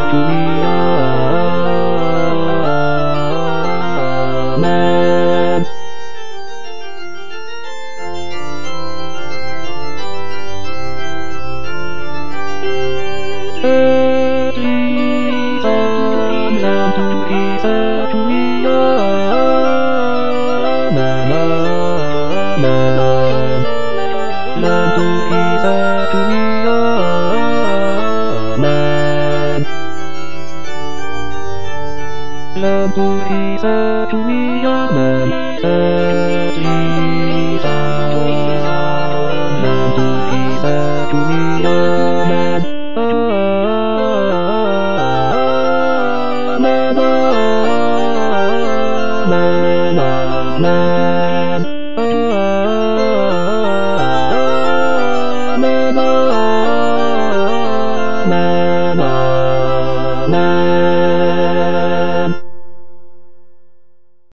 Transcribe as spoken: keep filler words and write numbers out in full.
Amen. Làm tu thì ra tu mi ya man sa li sa làm tu thì ra tu mi ya man man man man